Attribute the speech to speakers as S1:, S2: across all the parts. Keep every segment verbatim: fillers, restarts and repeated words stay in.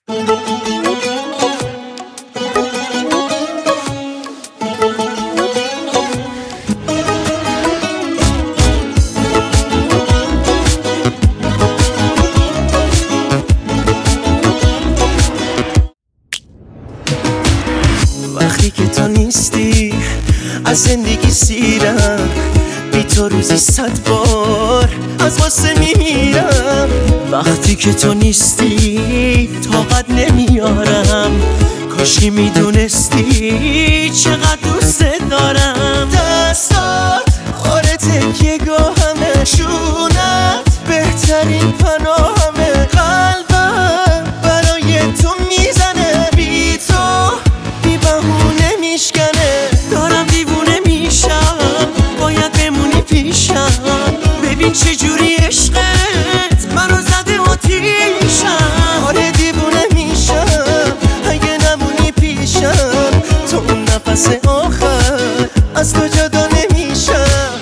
S1: وقتی که تو نیستی از زندگی سیرم، بی تو روزی صد بار از غصه میمیرم. وقتی که تو نیستی طاقت نمیارم، کاشکی میدونستی چقدر دوست دارم. دستات آره تکیه گاهمه، شونت بهترین پناهمه. قلبم برای تو میزنه، بی تو بی بهونه میشکنه. دارم دیوونه میشم، باید بمونی پیشم. ببین چجوری عشقت منو زده آتیشم. آره دیوونه میشم اگه نمونی پیشم. تو اون نفس آخر از تو جدا نمیشم.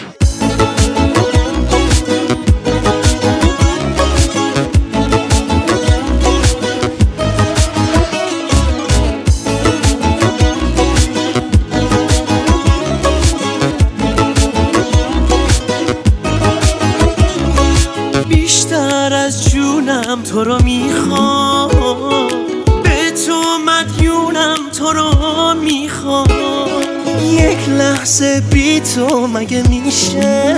S1: بیشتر از جونم تو رو میخوام، به تو مدیونم تو رو میخوام. یک لحظه بی تو مگه میشه؟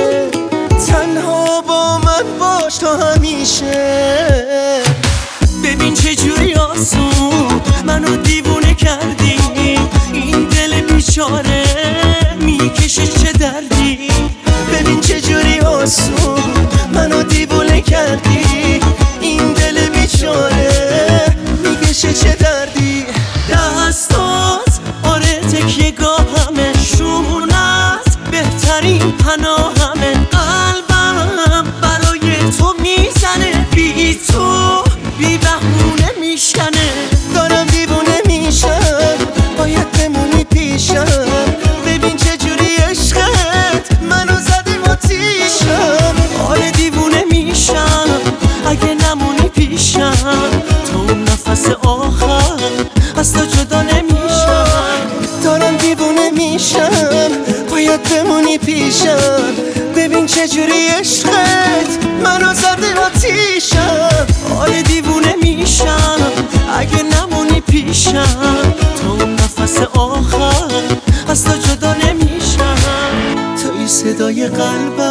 S1: تنها با من باش تا همیشه. ببین چجوری آسون منو دیوونه کردی، این دل بیچاره میکشه چه دردی. ببین چجوری آسون منو دیوونه کردی، این دل بیچاره میکشه چه دردی. دستات آره تکیه گاهمه، شونت بهترین پناهمه. قلبم برای تو میزنه، بی تو بی بهونه میشکنه. دارم دیوونه میشم، باید بمونی پیشم. ببین چجوری عشقت منو زده آتیشم. آره دیوونه میشم اگه نمونی پیشم. تو اون نفس آخر از تو جدا نمیشم. دارم دیوونه میشم، باید بمونی پیشم. ببین چجوری عشقت منو زده آتیشم. آره دیوونه میشم اگه نمونی پیشم. تو اون نفس آخر از تو جدا نمیشم. توی صدای قلبم